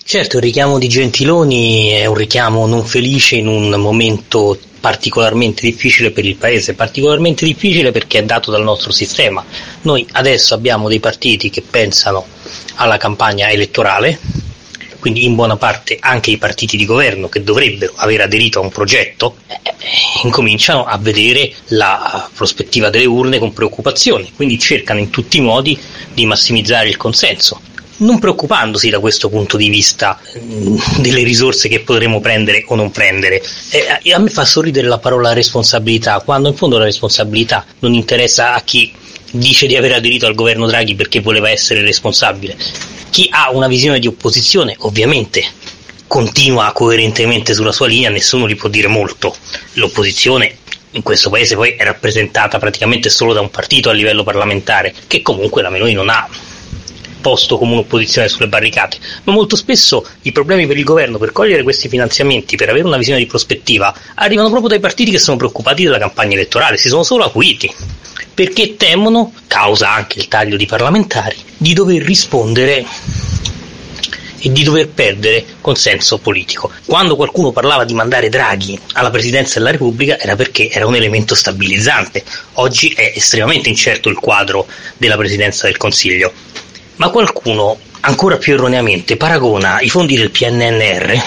Certo, il richiamo di Gentiloni è un richiamo non felice in un momento particolarmente difficile per il Paese, particolarmente difficile perché è dato dal nostro sistema. Noi adesso abbiamo dei partiti che pensano alla campagna elettorale, quindi in buona parte anche i partiti di governo che dovrebbero aver aderito a un progetto incominciano a vedere la prospettiva delle urne con preoccupazione, quindi cercano in tutti i modi di massimizzare il consenso, non preoccupandosi da questo punto di vista delle risorse che potremo prendere o non prendere. A me fa sorridere la parola responsabilità, quando in fondo la responsabilità non interessa a chi dice di aver aderito al governo Draghi perché voleva essere responsabile. Chi ha una visione di opposizione ovviamente continua coerentemente sulla sua linea, nessuno gli può dire molto. L'opposizione in questo paese poi è rappresentata praticamente solo da un partito a livello parlamentare, che comunque la Meloni non ha posto come un'opposizione sulle barricate, ma molto spesso i problemi per il governo per cogliere questi finanziamenti, per avere una visione di prospettiva, arrivano proprio dai partiti che sono preoccupati della campagna elettorale, si sono solo acuiti, perché temono, causa anche il taglio di parlamentari, di dover rispondere e di dover perdere consenso politico. Quando qualcuno parlava di mandare Draghi alla Presidenza della Repubblica era perché era un elemento stabilizzante. Oggi è estremamente incerto il quadro della Presidenza del Consiglio. Ma qualcuno, ancora più erroneamente, paragona i fondi del PNRR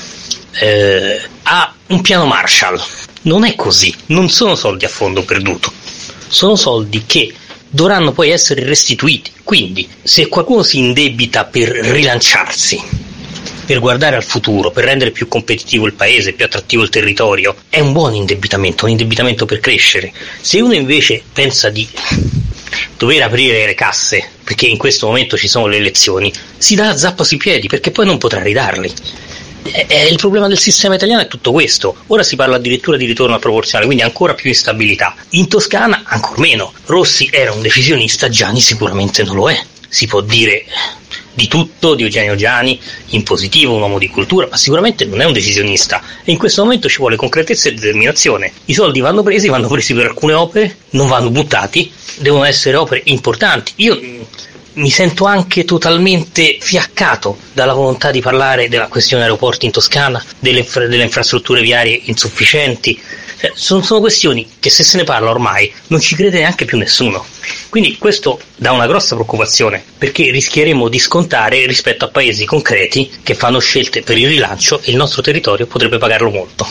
a un piano Marshall. Non è così, non sono soldi a fondo perduto, sono soldi che dovranno poi essere restituiti. Quindi, se qualcuno si indebita per rilanciarsi, per guardare al futuro, per rendere più competitivo il paese, più attrattivo il territorio, è un buon indebitamento, un indebitamento per crescere. Se uno invece pensa di dover aprire le casse perché in questo momento ci sono le elezioni, si dà la zappa sui piedi perché poi non potrà ridarli. Il problema del sistema italiano è tutto questo. Ora si parla addirittura di ritorno al proporzionale, quindi ancora più instabilità. In Toscana ancor meno. Rossi era un decisionista, Gianni sicuramente non lo è. Si può dire di tutto di Eugenio Giani, in positivo, un uomo di cultura, ma sicuramente non è un decisionista, e in questo momento ci vuole concretezza e determinazione. I soldi vanno presi per alcune opere, non vanno buttati, devono essere opere importanti. Io mi sento anche totalmente fiaccato dalla volontà di parlare della questione aeroporti in Toscana, delle infrastrutture viarie insufficienti. Sono questioni che, se se ne parla ormai, non ci crede neanche più nessuno. Quindi questo dà una grossa preoccupazione, perché rischieremo di scontare rispetto a paesi concreti che fanno scelte per il rilancio, e il nostro territorio potrebbe pagarlo molto.